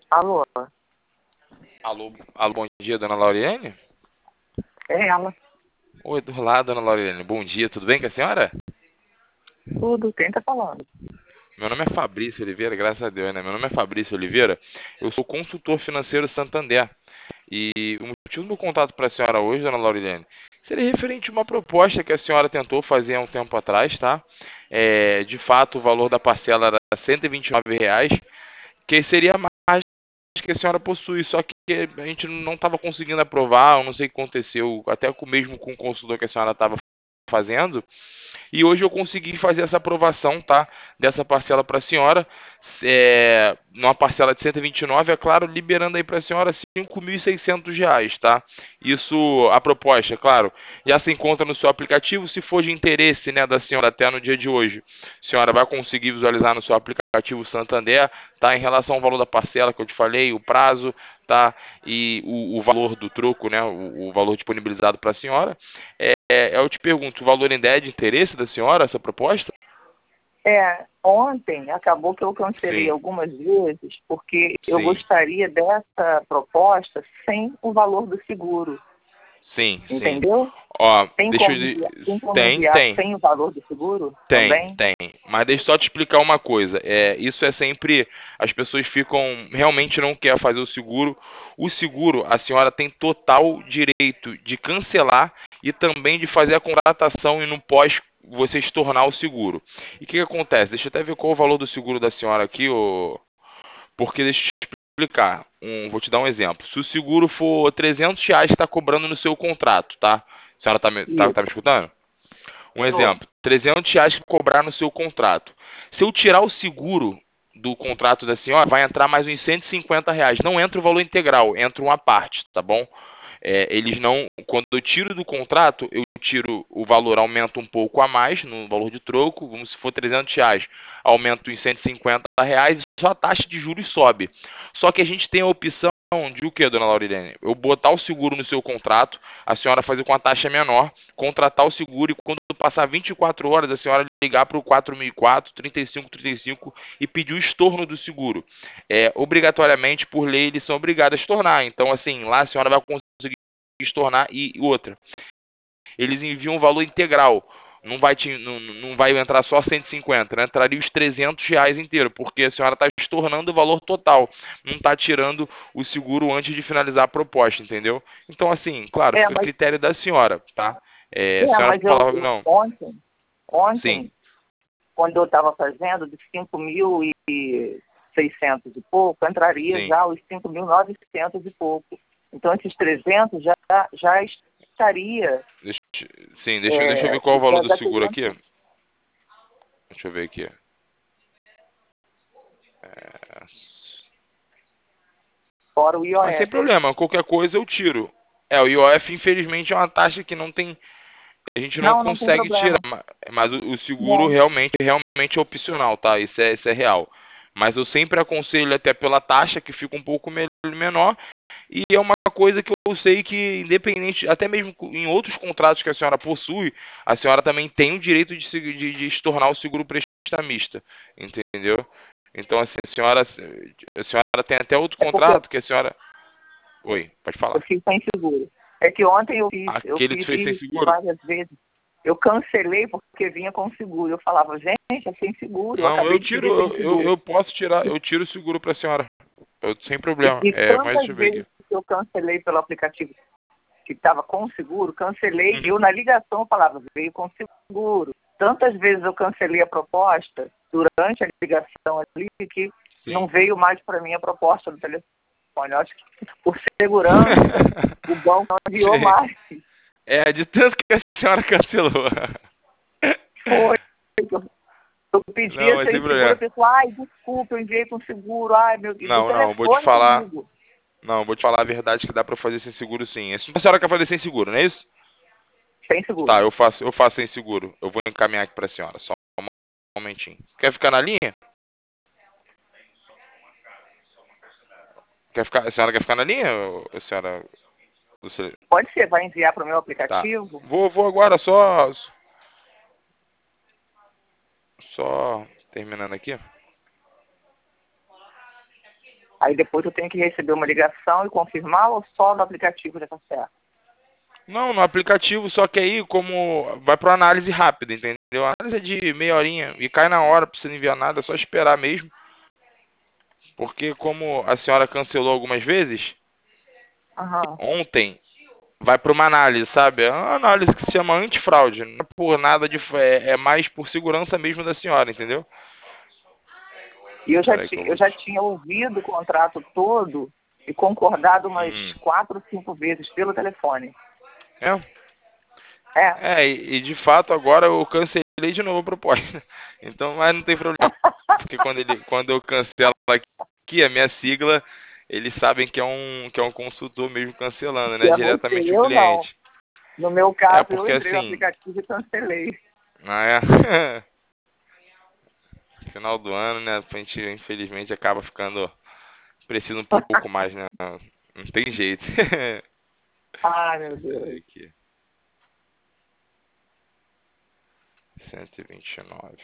Alô? Alô, bom dia, dona Lauriane? É ela. Oi, olá, dona Lauriane. Bom dia, tudo bem com a senhora? Tudo, quem tá falando? Meu nome é Fabrício Oliveira, graças a Deus, né? Meu nome é Fabrício Oliveira, eu sou consultor financeiro Santander. E o motivo do meu contato para a senhora hoje, dona Lauriane, seria referente a uma proposta que a senhora tentou fazer há um tempo atrás, tá? De fato, o valor da parcela era R$ 129, que seria mais que a senhora possui, só que a gente não estava conseguindo aprovar, eu não sei o que aconteceu, até mesmo com o consultor que a senhora estava fazendo, e hoje eu consegui fazer essa aprovação, tá? Dessa parcela para a senhora, numa parcela de 129, é claro, liberando aí para a senhora R$ 5.600, tá? Isso, a proposta, é claro, já se encontra no seu aplicativo, se for de interesse, né, da senhora até no dia de hoje, a senhora vai conseguir visualizar no seu aplicativo Santander, tá? Em relação ao valor da parcela que eu te falei, o prazo, tá? E o valor do troco, né? O valor disponibilizado para a senhora. Eu te pergunto, o valor ainda é de interesse da senhora, essa proposta? Ontem acabou que eu cancelei Sim, algumas vezes porque eu sim, gostaria dessa proposta sem o valor do seguro, sim, sim. entendeu? Ó, Tem deixa como eu... enviar, tem como Tem, enviar tem. sem o valor do seguro Tem, também? tem. Mas deixa eu só te explicar uma coisa. Isso é sempre. As pessoas ficam. Realmente não quer fazer o seguro. O seguro, a senhora tem total direito de cancelar e também de fazer a contratação e no pós você estornar o seguro. E o que acontece? Deixa eu até ver qual o valor do seguro da senhora aqui, porque deixa eu te explicar. Vou te dar um exemplo. Se o seguro for R$ 300 que está cobrando no seu contrato, tá? A senhora tá me Isso. escutando? Um Tô. exemplo, R$ 300 que cobrar no seu contrato. Se eu tirar o seguro do contrato da senhora, vai entrar mais uns R$ 150. Não entra o valor integral, entra uma parte, tá bom? Eles não, quando eu tiro do contrato, eu tiro o valor, aumenta um pouco a mais no valor de troco, vamos se for R$ 300, aumenta em R$ 150, só a taxa de juros sobe. Só que a gente tem a opção de o que, dona Laurilene? Eu botar o seguro no seu contrato, a senhora fazer com a taxa menor, contratar o seguro e quando passar 24 horas, a senhora ligar para o 4004, 3535 e pedir o estorno do seguro. Obrigatoriamente, por lei, eles são obrigados a estornar. Então, assim, lá a senhora vai conseguir estornar e outra. Eles enviam um valor integral. Não vai entrar só 150, né? Entraria os R$ 300 inteiro, porque a senhora está estornando o valor total. Não está tirando o seguro antes de finalizar a proposta, entendeu? Então, assim, claro, É, fica a mas, critério da senhora, tá? A senhora mas falava, não, sim, ontem, quando eu estava fazendo de 5.600 e pouco, entraria sim. já os 5.900 e pouco. Então, esses 300 já estaria Deixa, deixa eu ver qual é o valor do já seguro teria aqui. Deixa eu ver aqui. É, fora o Mas sem IOF. problema, qualquer coisa eu tiro. O IOF, infelizmente, é uma taxa que não tem. A gente não Não, não tem consegue tirar, problema. mas o seguro Não. realmente é opcional, tá? Isso é real. Mas eu sempre aconselho até pela taxa, que fica um pouco menor, e é uma coisa que eu sei que, independente, até mesmo em outros contratos que a senhora possui, a senhora também tem o direito de se tornar o seguro prestamista, entendeu? Então, assim, a senhora tem até outro É porque contrato que a senhora... Oi, pode eu falar. fiz sem seguro. É que ontem eu Aquele que fiz fez sem isso seguro? várias vezes. Eu cancelei porque vinha com seguro. Eu falava, gente, é sem seguro. Eu Não, acabei de pedir sem seguro. eu posso tirar, eu tiro o seguro para a senhora, sem problema. E Mas tantas deixa eu ver vezes aqui. que eu cancelei pelo aplicativo que estava com seguro, cancelei. Uhum. Eu, na ligação, eu falava, veio com seguro. Tantas vezes eu cancelei a proposta durante a ligação ali que não Sim. veio mais para mim a proposta do telefone. Eu acho que, por segurança, o banco não enviou Sim. mais. De tanto que a senhora cancelou. Foi. Eu Não, pedia mas sem sem seguro, a problema. pessoa, ai, desculpa, eu enviei com seguro, ai, meu Deus, do Não, vou te telefone falar. comigo. Não, vou te falar a verdade que dá pra fazer sem seguro sim. A senhora quer fazer sem seguro, não é isso? Sem Tá, seguro. eu faço sem seguro. Eu vou encaminhar aqui pra senhora. Só um momentinho. Quer ficar na linha? A senhora quer ficar na linha, ou a senhora? Você... Pode ser, vai enviar para o meu Tá. aplicativo? Vou agora, só terminando aqui. Aí depois eu tenho que receber uma ligação e confirmar ou só no aplicativo já está certo? Não, no aplicativo, só que aí como vai para análise rápida, entendeu? A análise é de meia horinha e cai na hora, não precisa enviar nada, é só esperar mesmo. Porque como a senhora cancelou algumas vezes, Aham. ontem vai para uma análise, sabe? É uma análise que se chama antifraude, não é por nada de... é mais por segurança mesmo da senhora, entendeu? E Peraí que eu eu vou já te... tinha ouvido o contrato todo e concordado umas Hum. 4 ou 5 vezes pelo telefone. É? É. É, e de fato agora eu cancelei de novo a proposta. Então, mas não tem problema, porque quando eu cancelo aqui a minha sigla, eles sabem que é um consultor mesmo cancelando, né? É você, Diretamente o eu não. cliente. No meu É, caso, eu porque entrei no assim, aplicativo e cancelei. é, final do ano, né? A gente infelizmente acaba ficando precisa um pouco mais, né? Não tem jeito. Ai, meu Peraí Deus. aqui. 129.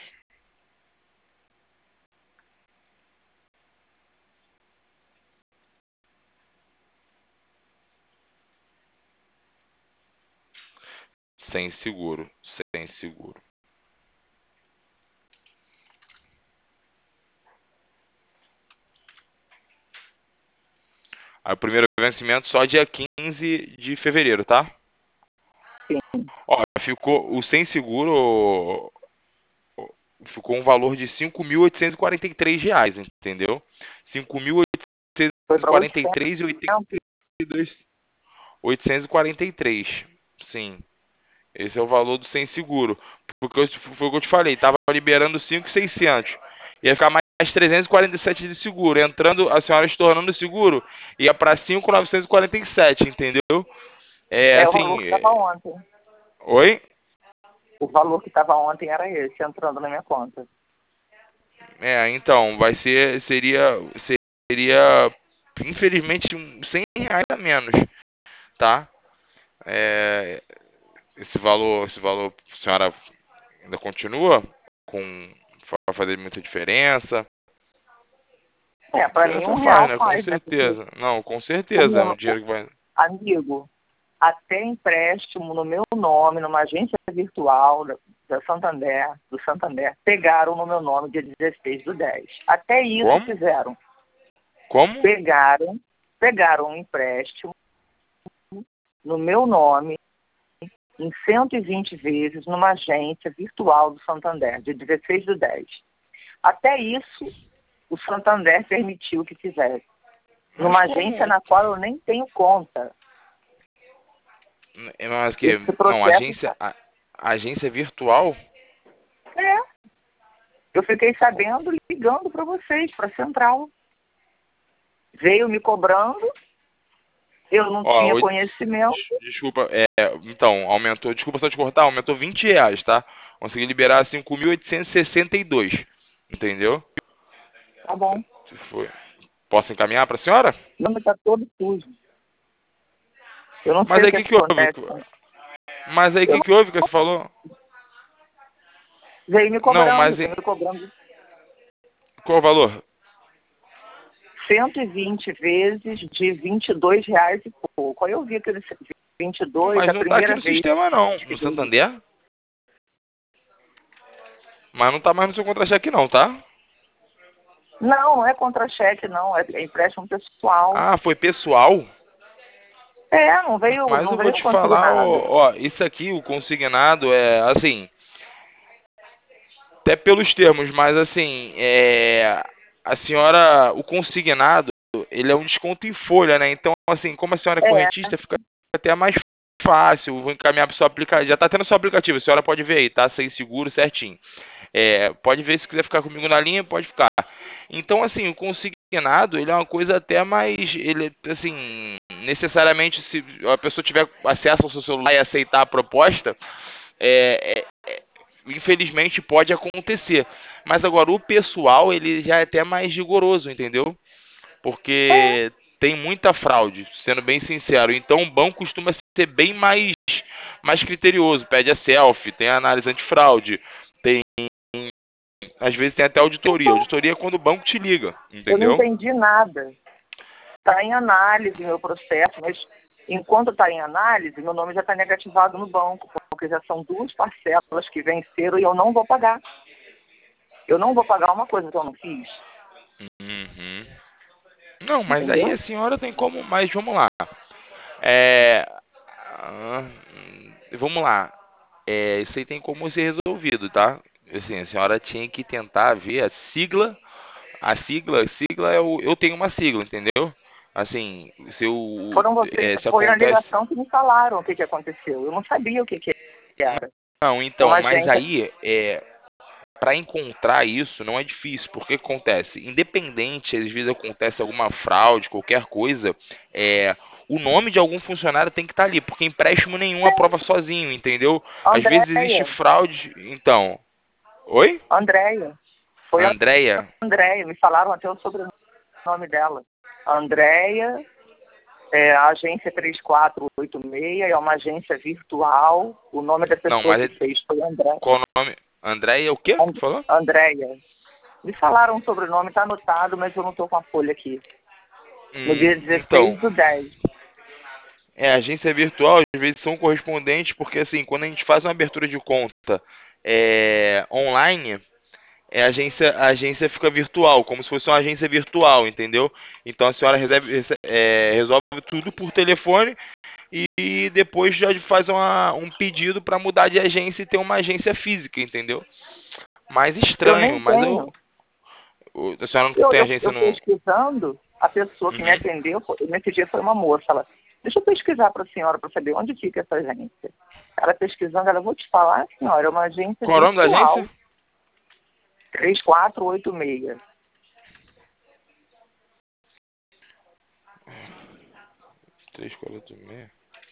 Sem seguro, sem seguro. Aí o primeiro vencimento só dia 15 de fevereiro, tá? Sim. Ó, ficou o sem seguro ficou um valor de R$ 5.843, entendeu? Foi para 5.843 e 82 843. Sim. Esse é o valor do sem seguro. Porque foi o que eu te falei, tava liberando 5.600. Ia ficar mais 347 de seguro. Entrando, a senhora estornando o seguro, ia para 5.947, entendeu? É É o valor assim. que estava ontem. Oi? O valor que estava ontem era esse, entrando na minha conta. É, então, seria, infelizmente, R$ 100 a menos, tá? É, esse valor, a senhora ainda continua vai fazer muita diferença? É, para mim Diferença R$ 1 faz, né? Com faz, né? Porque certeza. Não, com certeza, é um como, dinheiro que vai... amigo, até empréstimo no meu nome, numa agência virtual da Santander, do Santander, pegaram no meu nome dia 16/10. Até isso Como? fizeram. Como? Pegaram um empréstimo no meu nome em 120 vezes numa agência virtual do Santander, dia 16/10. Até isso, o Santander permitiu que fizesse. Mas Numa agência como? na qual eu nem tenho conta. Mas que... Esse Não, processo agência virtual? é. Eu fiquei sabendo ligando para vocês, para a central. Veio me cobrando, eu não tinha Ó, conhecimento. desculpa, então, aumentou, desculpa só te cortar, aumentou R$ 20, tá? Consegui liberar 5.862, entendeu? Tá bom. Se foi. Posso encaminhar para a senhora? O nome está todo sujo. Eu não Mas sei o aí o que que que houve? acontece. Mas aí o Eu que que houve que você falou? veio me Não, cobrando, veio me cobrando qual o valor? 120 vezes de R$ 22 e pouco. Aí eu vi aquele 22 Mas a não tá aqui primeira no vez sistema não, que no veio. Santander. Mas não tá mais no seu contra-cheque não, tá? Não, não é contra-cheque, não. É empréstimo pessoal. Ah, foi pessoal? É, não veio, Mas não eu vou veio te falar, consignado. isso aqui, o consignado, é assim, até pelos termos, mas assim, a senhora, o consignado, ele é um desconto em folha, né? Então, assim, como a senhora é É, correntista, fica até mais fácil, vou encaminhar para o seu aplicativo, já está tendo o seu aplicativo, a senhora pode ver aí, tá? Sem seguro, certinho. Pode ver, se quiser ficar comigo na linha, pode ficar. Então, assim, o consignado, ele é uma coisa até mais, ele, assim, necessariamente, se a pessoa tiver acesso ao seu celular e aceitar a proposta, infelizmente pode acontecer. Mas agora, o pessoal, ele já é até mais rigoroso, entendeu? é. Porque tem muita fraude, sendo bem sincero. Então, o banco costuma ser bem mais criterioso, pede a selfie, tem a análise antifraude, tem, às vezes tem até auditoria. Então, Auditoria é quando o banco te liga, eu não entendeu? entendi nada. Está em análise meu processo, mas enquanto está em análise, meu nome já está negativado no banco, porque já são 2 parcelas que venceram e eu não vou pagar. Eu não vou pagar uma coisa que eu não fiz. Uhum. Não, mas aí Entendeu? a senhora tem como. Mas vamos lá. É, ah, vamos lá. Isso aí tem como ser resolvido, tá? Assim, a senhora tinha que tentar ver a sigla. A sigla é o. Eu tenho uma sigla, entendeu? Assim, se eu. Foram você, Se foi na acontece. ligação que me falaram o que aconteceu. Eu não sabia o que era. Não, É então, uma mas agência. aí, para encontrar isso não é difícil, porque acontece, independente, às vezes acontece alguma fraude, qualquer coisa, o nome de algum funcionário tem que estar ali, porque empréstimo nenhum aprova sozinho, entendeu? Às vezes existe Andréia. fraude, então. Oi? Andréia. Foi a Andréia? Andréia. Me falaram até o sobrenome dela. Andréia, a agência 3486, é uma agência virtual. O nome da Não, pessoa mas que fez foi qual o nome? Andréia o quê? Tu falou? Andréia. Me falaram o sobrenome, está anotado, mas eu não estou com a folha aqui. No dia Então, 16/10. agência virtual, às vezes são correspondentes, porque assim, quando a gente faz uma abertura de conta online, a agência fica virtual, como se fosse uma agência virtual, entendeu? Então a senhora resolve tudo por telefone e depois já faz um pedido para mudar de agência e ter uma agência física, entendeu? Mais Eu estranho, nem mas tenho. a senhora não Eu, tem eu, agência eu no. pesquisando, a pessoa que me Uhum. atendeu, nesse dia foi uma moça. Ela, deixa eu pesquisar para a senhora para saber onde fica essa agência. Ela pesquisando, ela, vou te falar, senhora, é uma agência Qual é o nome da virtual, agência? 3486. 3486.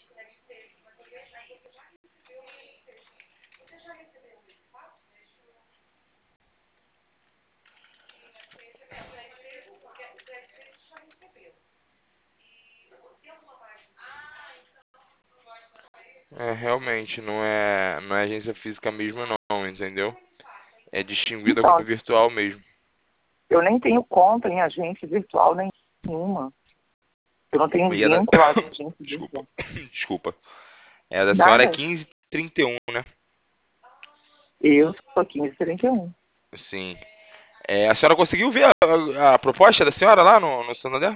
Realmente, não é agência física mesmo não, entendeu? É distinguida como Então, virtual mesmo. eu nem tenho conta em agência virtual nenhuma. Eu não tenho E é da... vínculo à agência Desculpa. virtual. Desculpa. É da senhora é Nada. 1531, né? Eu sou 1531. Sim. A senhora conseguiu ver a proposta da senhora lá no Santander?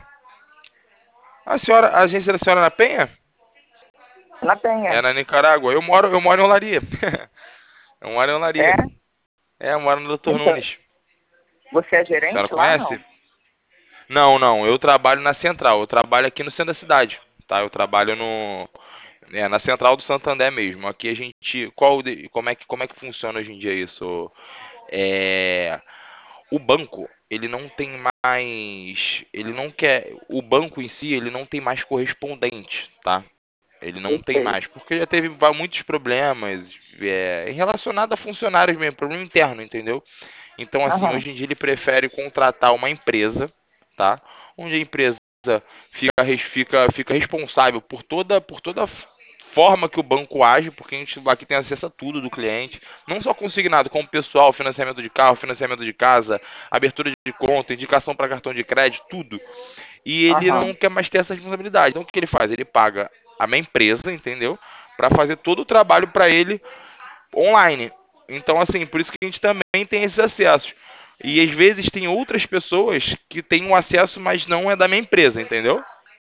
A agência da senhora é na Penha? Na É Penha. na Nicarágua. Eu moro em Olaria. Eu moro em Olaria. É? Eu moro no Dr. Então, Nunes. você é A senhora gerente lá, conhece? não? Não, não. Eu trabalho na Central. Eu trabalho aqui no centro da cidade. Tá? Eu trabalho na Central do Santander mesmo. Aqui a gente... Como é que funciona hoje em dia isso? É, o banco, ele não tem mais... Ele não quer... O banco em si, ele não tem mais correspondente, tá? Ele não Eu tem sei. mais, porque já teve muitos problemas relacionados a funcionários mesmo, problema interno, entendeu? Então, assim, Aham. hoje em dia ele prefere contratar uma empresa, tá? Onde a empresa fica responsável por toda forma que o banco age, porque a gente aqui tem acesso a tudo do cliente, não só consignado, como pessoal, financiamento de carro, financiamento de casa, abertura de conta, indicação para cartão de crédito, tudo. E ele não Aham. quer mais ter essa responsabilidade. Então o que ele faz? Ele paga a minha empresa, entendeu? Para fazer todo o trabalho para ele online. Então, assim, por isso que a gente também tem esses acessos. E às vezes tem outras pessoas que têm um acesso, mas não é da minha empresa, entendeu?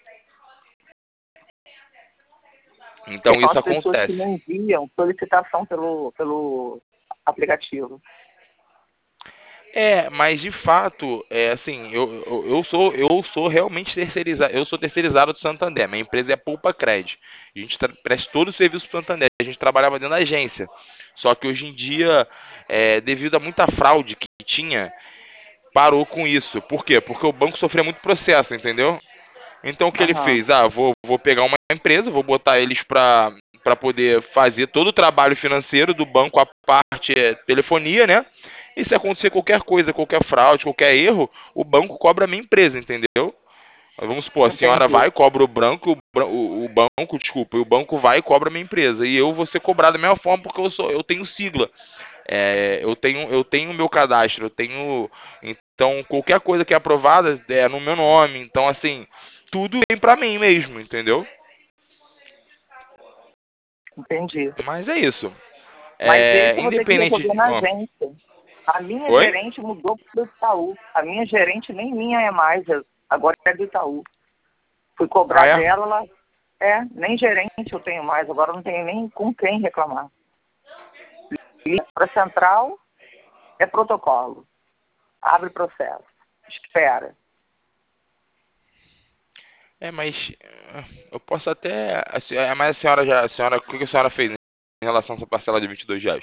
Que Então são isso as pessoas que acontece. me enviam solicitação pelo aplicativo. Mas de fato, assim, eu sou realmente terceirizado, eu sou terceirizado do Santander. Minha empresa é Poupa Cred. A gente presta todo o serviço pro Santander. A gente trabalhava dentro da agência. Só que hoje em dia, devido a muita fraude que tinha, parou com isso. Por quê? Porque o banco sofria muito processo, entendeu? Então o que ele Aham. fez? Vou pegar uma empresa, vou botar eles para poder fazer todo o trabalho financeiro do banco, a parte telefonia, né? E se acontecer qualquer coisa, qualquer fraude, qualquer erro, o banco cobra a minha empresa, entendeu? Vamos supor, a senhora Entendi. vai, cobra o banco, desculpa, e o banco vai e cobra a minha empresa. E eu vou ser cobrado da mesma forma porque eu tenho sigla. Eu tenho o meu cadastro, eu tenho. Então, qualquer coisa que é aprovada é no meu nome. Então, assim, tudo vem pra mim mesmo, entendeu? Entendi. Mas é isso. Mas esse eu vou ter que Independente resolver de... na agência. A minha Oi? gerente mudou para o Itaú. A minha gerente nem minha é mais, agora é do Itaú. Fui Ah, cobrar é? dela, ela... nem gerente eu tenho mais, agora não tenho nem com quem reclamar. Liga para a central, é protocolo. Abre processo. Espera. Mas eu posso até... Mas a senhora já... o que a senhora fez em relação a essa parcela de R$ 22?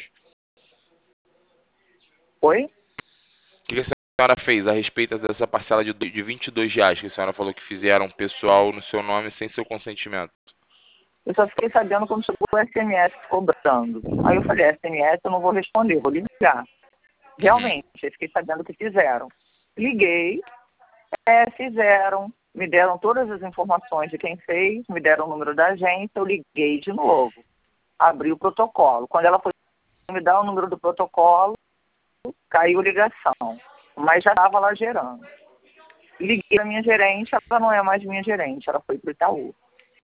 Oi? O que a senhora fez a respeito dessa parcela de R$ 22 que a senhora falou que fizeram pessoal no seu nome sem seu consentimento? Eu só fiquei sabendo quando chegou o SMS cobrando. Aí eu falei, SMS eu não vou responder, vou ligar. Uhum. Realmente, eu fiquei sabendo que fizeram. Liguei, fizeram, me deram todas as informações de quem fez, me deram o número da agência, eu liguei de novo. Abri o protocolo. Quando ela foi me dar o número do protocolo, caiu a ligação. Mas já estava lá gerando. Liguei para minha gerente, ela não é mais minha gerente, ela foi para o Itaú.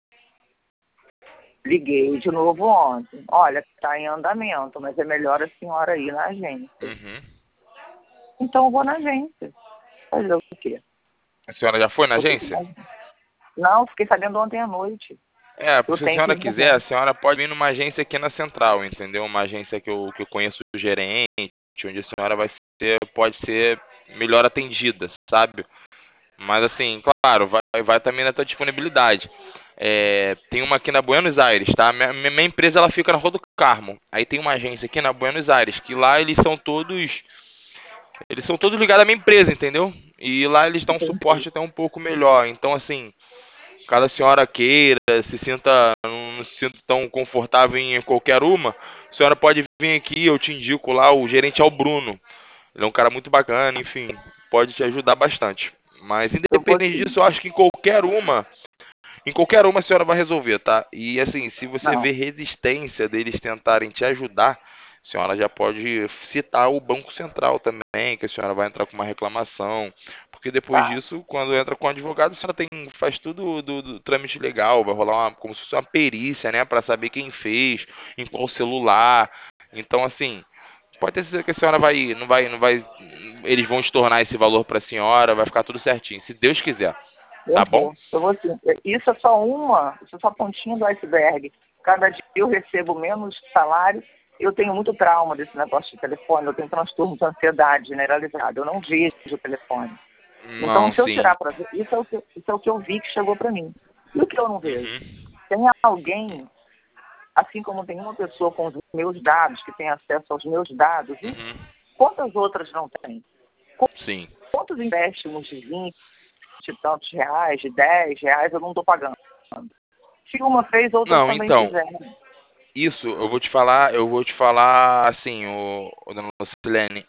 Liguei de novo ontem. Olha, está em andamento, mas é melhor a senhora ir na agência. Uhum. Então eu vou na agência. Fazer o quê? A senhora já foi na agência? Não, fiquei sabendo ontem à noite. Eu Se a tenho que senhora ir na quiser, a agência. senhora pode ir numa agência aqui na Central, entendeu? Uma agência que eu conheço o gerente, onde a senhora pode ser melhor atendida, sabe? Mas assim, claro, vai também na tua disponibilidade. Tem uma aqui na Buenos Aires, tá? Minha empresa ela fica na Rua do Carmo. Aí tem uma agência aqui na Buenos Aires, que lá eles são todos ligados à minha empresa, entendeu? E lá eles dão um Entendi. suporte até um pouco melhor. Então, assim, caso a senhora queira, não se sinta tão confortável em qualquer uma, a senhora pode vir aqui, eu te indico lá, o gerente é o Bruno. Ele é um cara muito bacana, enfim, pode te ajudar bastante. Mas Eu vou independente sim. disso, eu acho que em qualquer uma a senhora vai resolver, tá? E assim, se você Não. vê resistência deles tentarem te ajudar, a senhora já pode citar o Banco Central também, que a senhora vai entrar com uma reclamação. Porque depois Tá. disso, quando entra com o advogado, a senhora faz tudo do trâmite legal, vai rolar como se fosse uma perícia, né? Para saber quem fez, em qual celular. Então, assim, pode ter certeza que a senhora não vai, eles vão estornar esse valor para a senhora, vai ficar tudo certinho, se Deus quiser. Tá bom? Eu vou sim. Isso é só a pontinha do iceberg. Cada dia eu recebo menos salário. Eu tenho muito trauma desse negócio de telefone, eu tenho transtorno de ansiedade generalizado. Eu não vejo o telefone. Então, Não, se eu sim. tirar para ver, isso é o que eu vi que chegou para mim. E o que eu não vejo? Uhum. Tem alguém, assim como tem uma pessoa com os meus dados, que tem acesso aos meus dados, e Uhum. quantas outras não têm? Sim. Quantos empréstimos de 20 e tantos reais, de 10 reais, eu não estou pagando? Se uma fez, outras Não, também então, fizeram. isso eu vou te falar assim, o dona Lucilene,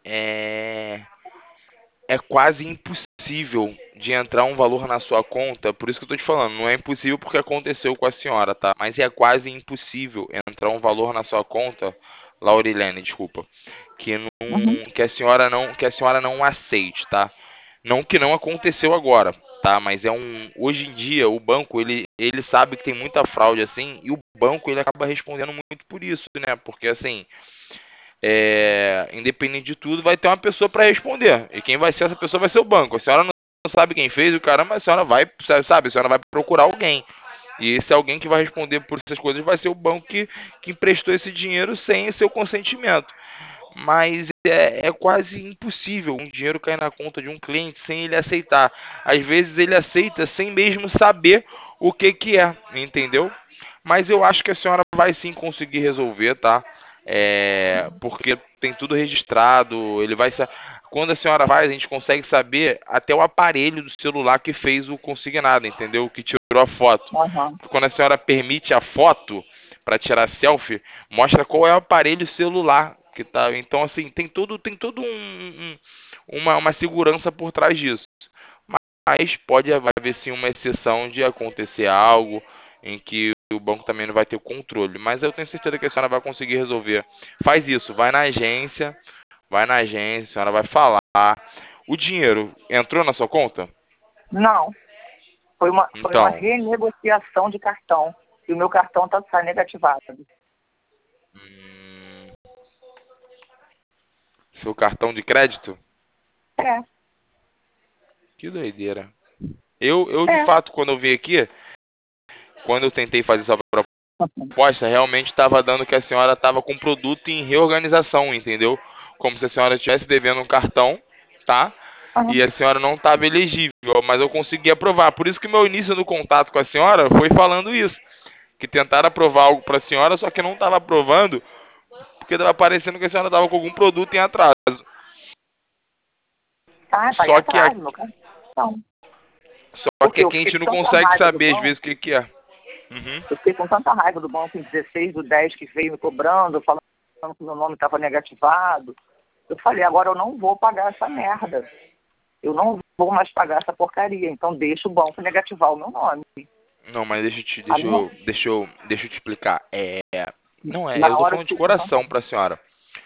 é quase impossível de entrar um valor na sua conta, por isso que eu tô te falando, não é impossível porque aconteceu com a senhora, tá? Mas é quase impossível entrar um valor na sua conta, Laurilene, desculpa, que não, Uhum. que a senhora não aceite, tá? Não que não aconteceu agora, tá? Mas hoje em dia o banco ele sabe que tem muita fraude assim e o banco ele acaba respondendo muito por isso, né? Porque assim, independente de tudo, vai ter uma pessoa para responder. E quem vai ser essa pessoa vai ser o banco. A senhora não sabe quem fez, o caramba, a senhora vai, sabe, a senhora vai procurar alguém. E esse alguém que vai responder por essas coisas vai ser o banco que emprestou esse dinheiro sem seu consentimento. Mas é quase impossível um dinheiro cair na conta de um cliente sem ele aceitar. Às vezes ele aceita sem mesmo saber o que é, entendeu? Mas eu acho que a senhora vai sim conseguir resolver, tá? Porque tem tudo registrado, quando a senhora faz, a gente consegue saber até o aparelho do celular que fez o consignado, entendeu? Que tirou a foto. Uhum. Quando a senhora permite a foto para tirar selfie, mostra qual é o aparelho celular que tá. Então, assim, tem todo uma segurança por trás disso. Mas pode haver sim uma exceção de acontecer algo em que o banco também não vai ter o controle. Mas eu tenho certeza que a senhora vai conseguir resolver. Faz isso, vai na agência, a senhora vai falar. O dinheiro entrou na sua conta? Não, Foi uma Então, renegociação de cartão. E o meu cartão está negativado. hum, seu cartão de crédito? É, Que doideira. Eu de é. fato, quando eu vim aqui, quando eu tentei fazer essa proposta, realmente estava dando que a senhora estava com o produto em reorganização, entendeu? Como se a senhora estivesse devendo um cartão, tá? E Aham. a senhora não estava elegível, mas eu consegui aprovar. Por isso que meu início no contato com a senhora foi falando isso. Que tentaram aprovar algo para a senhora, só que não estava aprovando, porque estava parecendo que a senhora estava com algum produto em atraso. Tá em Só que, atraso, meu cartão. só que Porque eu aqui a fiquei gente com não tanta consegue raiva do saber às banco. vezes o que que é. Uhum. Eu fiquei com tanta raiva do banco em 16 do 10 que veio me cobrando, falando que meu nome estava negativado. Eu falei, agora eu não vou pagar essa merda. Eu não vou mais pagar essa porcaria. Então deixa o banco negativar o meu nome. Não, mas deixa eu te, A deixa minha, eu, deixa eu, deixa eu te explicar. Não é, eu na tô hora eu falando de fiquei com tanta coração pra senhora.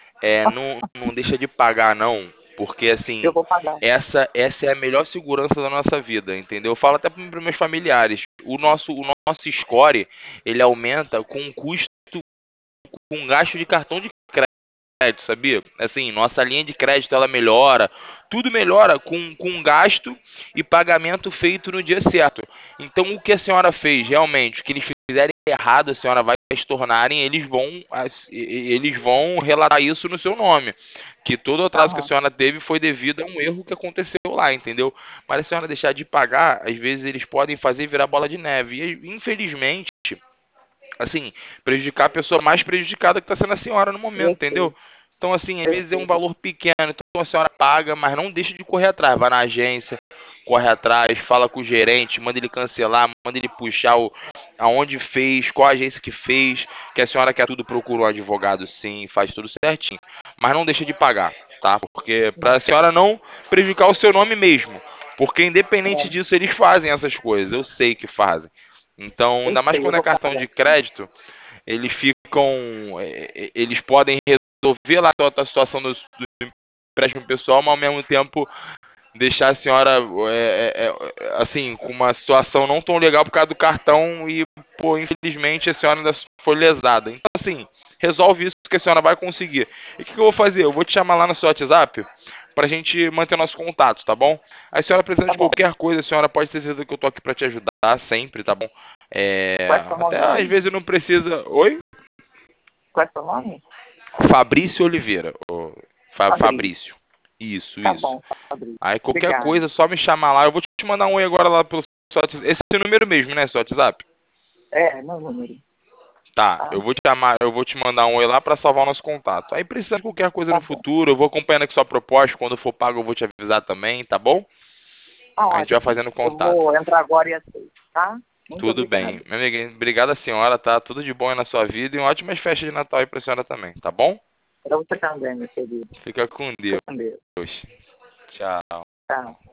Não deixa de pagar não, porque eu assim, vou pagar. essa é a melhor segurança da nossa vida, entendeu? Eu falo até para meus familiares. O nosso score, ele aumenta com um custo, com um gasto de cartão de crédito, sabia? Assim, nossa linha de crédito ela melhora, tudo melhora com gasto e pagamento feito no dia certo. Então, o que a senhora fez realmente, o que eles fizerem errado, a senhora vai se tornarem, eles vão relatar isso no seu nome. Que todo o atraso que a Aham. senhora teve foi devido a um erro que aconteceu lá, entendeu? Mas a senhora deixar de pagar, às vezes eles podem fazer virar bola de neve. E, infelizmente, assim, prejudicar a pessoa mais prejudicada que está sendo a senhora no momento, Eu entendeu? sei, Então, assim, às eu vezes é um sei. valor pequeno, então a senhora paga, mas não deixa de correr atrás. Vai na agência, corre atrás, fala com o gerente, manda ele cancelar, manda ele puxar aonde fez, qual agência que fez, que a senhora quer tudo, procura um advogado sim, faz tudo certinho. Mas não deixa de pagar, tá? Porque para a senhora não prejudicar o seu nome mesmo. Porque independente É, disso, eles fazem essas coisas, eu sei que fazem. Então, eu ainda mais sei, eu quando é vou cartão pagar. de crédito, eles ficam, eles podem resolver lá a situação do empréstimo pessoal, mas ao mesmo tempo deixar a senhora, assim, com uma situação não tão legal por causa do cartão e, pô, infelizmente a senhora ainda foi lesada. Então, assim, resolve isso que a senhora vai conseguir. E o que eu vou fazer? Eu vou te chamar lá no seu WhatsApp pra gente manter nosso contato, tá bom? Aí, a senhora precisando Tá de bom. qualquer coisa, a senhora pode ter certeza que eu tô aqui pra te ajudar sempre, tá bom? Qual é seu Até nome às mesmo? vezes não precisa. Oi? Qual é seu nome? Fabrício Oliveira. Fabrício. Fabrício. Isso, Tá isso. bom, Fabrício. Aí qualquer Obrigada. coisa, é só me chamar lá. Eu vou te mandar um oi agora lá pelo seu WhatsApp. Esse é o número mesmo, né, seu WhatsApp? É, meu número. Tá, Tá? eu vou te mandar um oi lá pra salvar o nosso contato. Aí precisando de qualquer coisa Tá no bom. futuro, eu vou acompanhando aqui sua proposta. Quando for pago, eu vou te avisar também, tá bom? Tá A gente vai ótimo. fazendo Eu contato. vou entrar agora e aceito, tá? Muito Tudo bem. obrigada. Minha amiga, obrigada senhora, tá? Tudo de bom aí na sua vida e ótimas festas de Natal aí pra senhora também, tá bom? Para você também, meu querido. Fica com Fica Deus. com Deus. Tchau. Tchau.